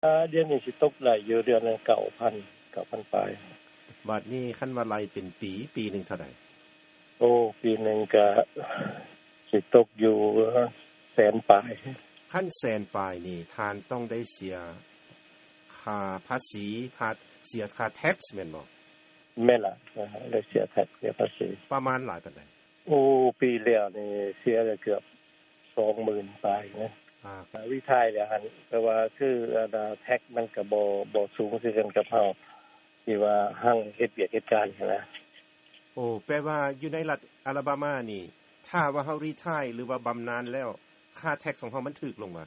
เดือนนี้สิตกได้อยู่เดือนละ 9,000 ปลายบัดนี้คันว่าไล่เป็นปีนึงเท่าใดโอ้ปีนึงก็สิตกอยู่แสนปลายคันแสนปลายนี่ทานต้องได้เสียค่าภาษีเสียค่า tax แม่นบ่แม่นล่ะได้เสีย tax เสียภาษีประมาณหลายปานใดโอ้ปีแล้วนี่เสียเกือบ 20,000 ปลายนะวิทัยแล้วหั่นแต่ว่าคือtax มันก็บ่สูงคือกันกับเฮาที่ว่าหั่งเฮ็ดเวียกเฮ็ดการนะโอ้แปลว่าอยู่ในรัฐอลาบามานี่ถ้าว่าเฮารีไทร์หรือว่าบำนาญแล้วค่า tax ของเฮามันถูกลงบ่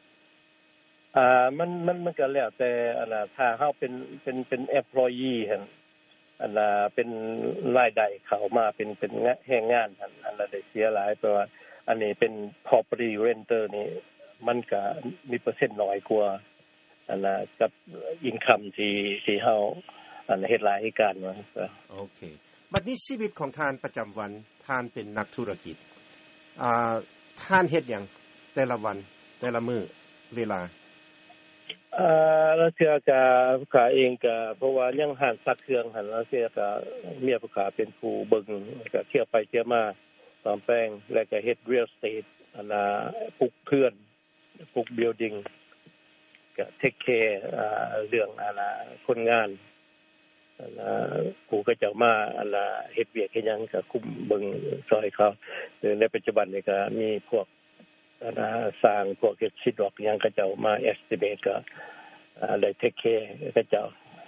มันก็แล้วแต่ถ้าเฮาเป็น employee หั่นเป็นรายได้เข้ามาเป็นแรงงานหั่นได้เสียหลายเพราะว่าอันนี้เป็น property renter นี่มันก็มีเปอร์เซ็นต์น้อยกว่ากับ income ที่เฮาเฮ็ดรายการว่าโอเคบัดนี้ชีวิตของท่านประจำวันท่านเป็นนักธุรกิจท่านเฮ็ดหยังแต่ละวันแต่ละมื้อเวลาแล้วเทื่อก็ผู้ค้าเองก็เพราะว่ายังห้านซักเครื่องหั่นแล้วเทื่อก็เมียผู้ค้าเป็นผู้เบิ่งก็เที่ยวไปเที่ยวมาตามแปลงแล้วก็เฮ็ด real estate ปลูกเพื่อนปลูก building ก็ take care เรื่องคนงานผู้ก็จะมาเฮ็ดเวียกเฮ็ดหยังก็คุมเบิ่งซอยเขาในปัจจุบันนี่ก็มีพวกสร้างพวกเฮ็ดซิดอกหยังก็เจ้ามา estimate ก็ได้ take care ก็เจ้า